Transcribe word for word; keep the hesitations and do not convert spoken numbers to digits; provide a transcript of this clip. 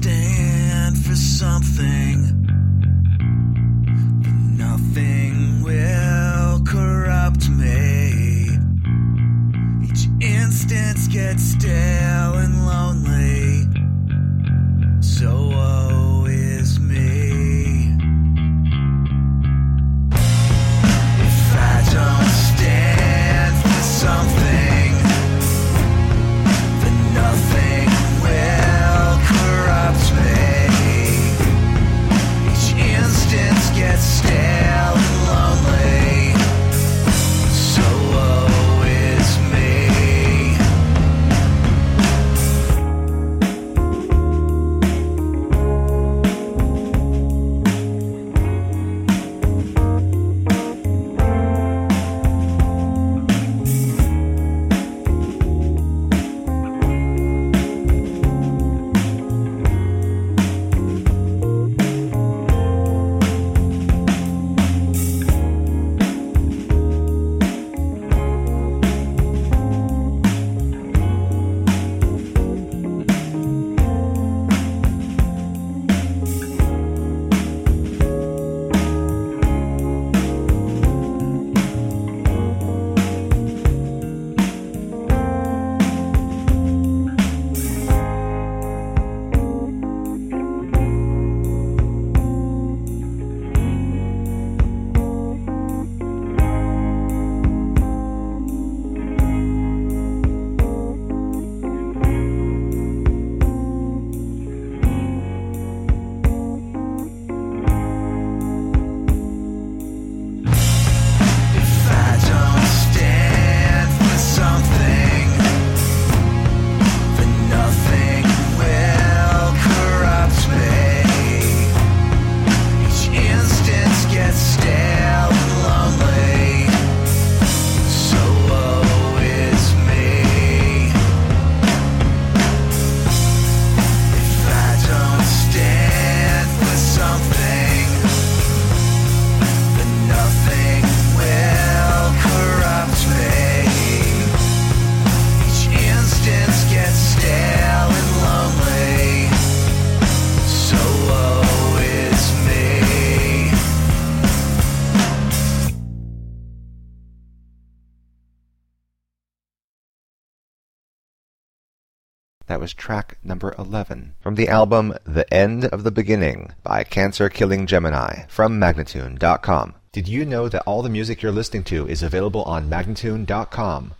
stand for something, but nothing will corrupt me. Each instance gets stale and lonely, so woe is me. If I don't stand for something, then nothing will corrupt me. Each instance gets stale and lonely, so woe is me. That was track number eleven from the album The End of the Beginning by Cancer Killing Gemini from Magnatune dot com. Did you know that all the music you're listening to is available on Magnatune dot com?